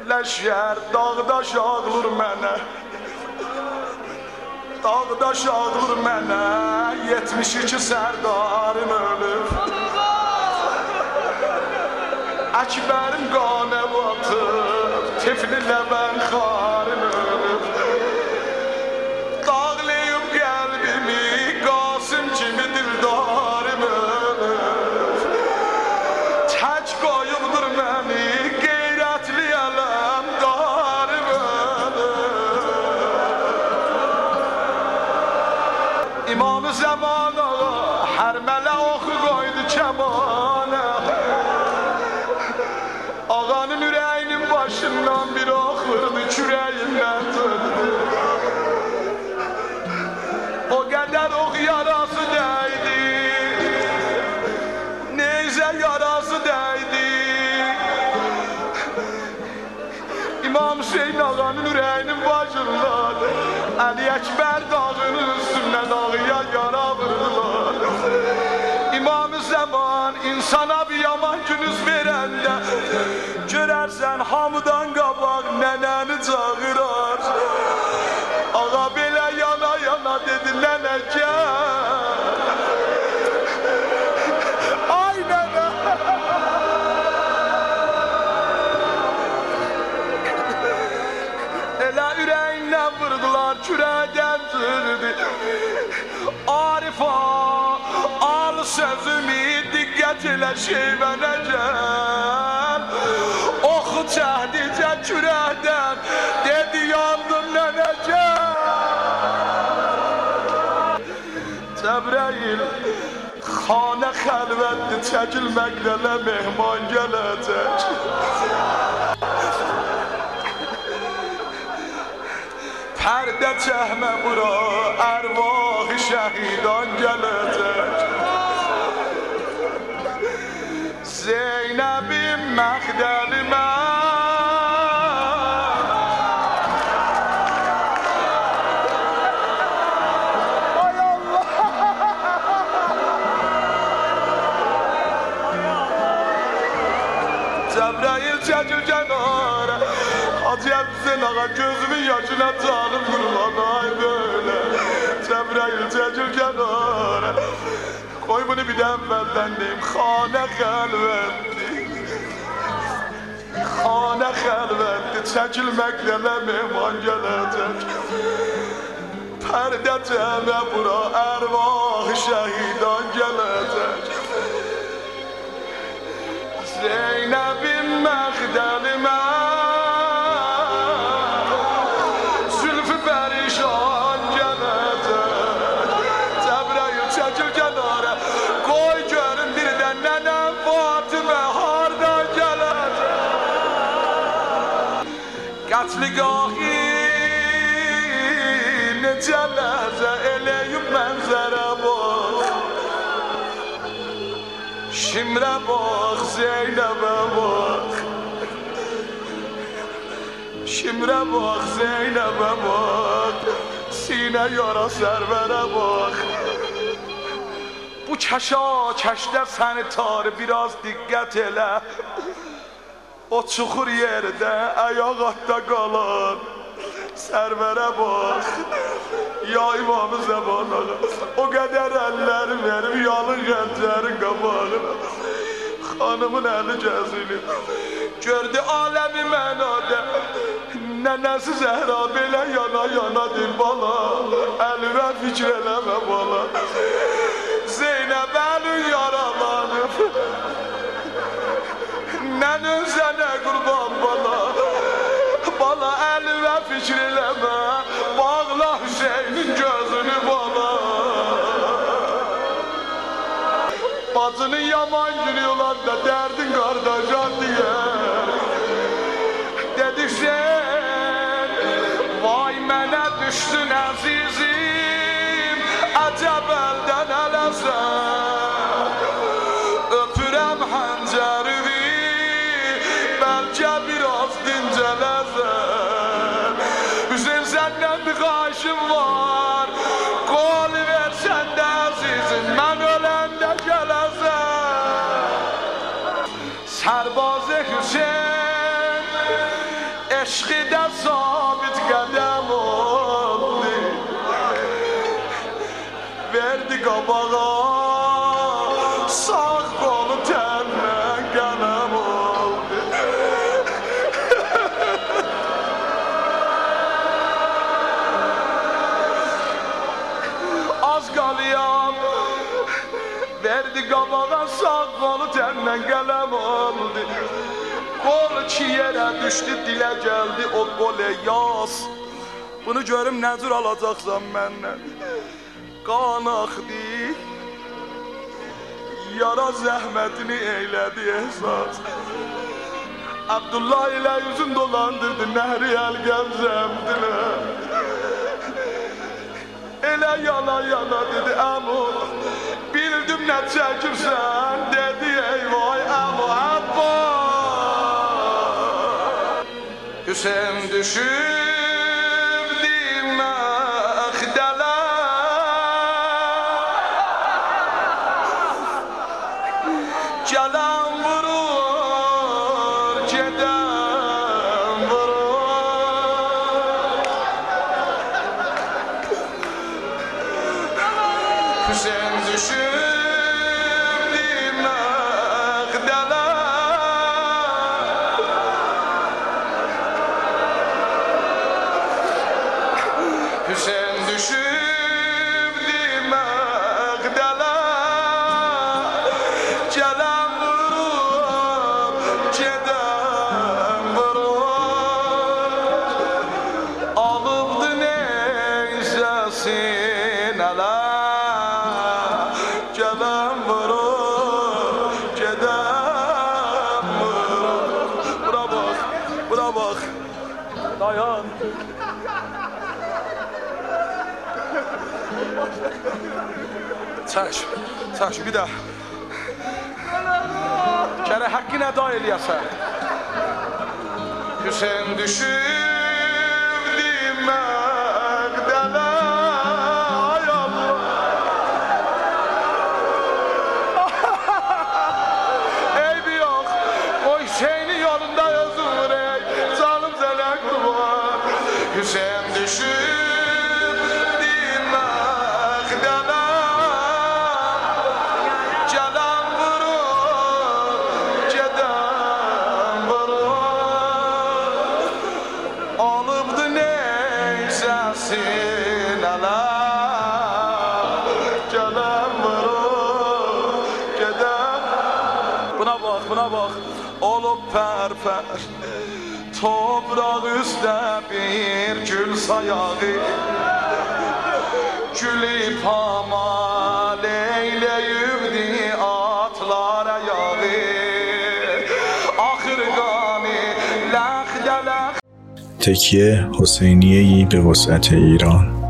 Leşyer dağdaş ağlır mənə, dağdaş ağlır mənə, 72 sərdarım ölüb. Əkbərim qanə batıb, tifli ləbən xarım ölüb. Dağlayıb qəlbimi, Qasım kimi dildarım ölüb. Tək qoyubdur məni, qeyrətli ələm darım ölüb. İmam-ı Zəman ağa, hər mələ oxu qoydu kəmana. Ağanın ürəyinin başından bir ox vurdu, kürəyindən döndü. O qədər ox yarası dəydi, neyzə yarası dəydi. İmam Hüseyin ağanın ürəyinin başından Əli Əkbər dağının üstündən ağıya yara vurdular. İmam-ı Zəman insana bir yaman günüz verəndə görərsən hamıdan qabaq nənəni çağırar. Ağa belə yana yana dedi, nənə gəl. Ay nənə. Elə ürəyindən vurdular, kürəkdən dürdü. Arif ağa, al sözümü, diqqət elə şeyvənə gəl. Oxu çəhdicə kürəkdən, dedi yandım nənə gəl. Cəbrəyil, xanə xəlvətdir, çəkilməklə mehman gələcək. Pərdə çəkmə bura, ərvah-ı şəhidan gələcək. Zeynəbim məxdəlimə ay Allah. Cəbrəyil çəkil kənara, Hacı Əbdüsən ağa gözümün yaşına canım qurban, ay böyle. Cəbrəyil çəkil kənara, qoy bunu bir də əvvəldən deyim, xanə xəlvətdir. Xanə xəlvətdir, çəkilməklə mehman gələcək. Pərdə cəmə bura, ərvah-ı şəhidan gələcək. Zeynəbim məxdəlimə zülfü pərişan gələcək. Cəbrəyil çəkil kənara, qoy görün bir də nənəm Fatimə hardan gələcək. Qətligahı necə ləhzə eləyib mənzərə bax. Şimrə bax, Zeynəbə bax. Şimrə bax, Zeynəbə bax. Sinə yara sərvərə bax. Bu kəşə-kəşdə səni tarı biraz diqqət elə. O çuxur yerdə ayaq atda qalan sərvərə bax. Ya İmam-ı Zəman ağa, o qədər əlləri verib yalın gəncərin qabağına. Xanımın əli gəzilir, gördü aləmi mənada. Nənəsi Zəhra belə yana-yanadır bala, əlivə fikr eləmə bala. Zeynəb əlin yaralanıb, nənün sənə qurban bala. Bala əlivə fikr eləmə, bağla Hüseynin gözünü bala. Bacının yaman günü olanda dərdin qardaşan diye. Dedi sen, vay mənə düşdün əzizim, əcəb əldən ələsən. Öpürəm həncərini, bəlkə biraz dincələsən. Hüseyin səndən bir xahişim var, qol versən də əzizim, mən öləndə gələsən. Sərbaz Hüseyin eşki de sabit kadem oldu. Verdi kabağa sağ kolu tenden kalem oldu. Az kalıyam verdi kabağa sağ kolu tenden kalem oldu. Kol iki yere düştü dile geldi o gole yaz. Bunu görüm ne cür alacaksan benden. Kan axdı, yara zəhmətini eylədi ehsas. Abdullah ilə yüzün dolandırdı, nəhri əlgəm zəmdinə. Elə yana yana dedi, əmu, bildim nə çəkirsən, dedi, ey vay əmu, Abba. Hüseyin düşürdü məxdələ. Gelen vurur, giden vurur. Hüseyin düşürdü məxdələ. Hüseyin düşürdü məxdələ. Gelen dayan. Çək, bir daha. Kərə haqqı nə da eləyəsən. Hüseyin düşürdü məqdələ. Ay Allah. Eybi yox, o Hüseynin yolunda özür ey. Canım sənə qurban. Hüseyin düşürdü məqdələ. Gelen vurur, geden vurur. Alıbdı neyse sineler. Gelen vurur, geden. Buna bak, olup pərpər. Topraq üstə bir gül sayağı. Gülüb amal eyləyibdi atlar ayağı. Axır qani لخ تکیه حسینیه‌ای به وسعت ایران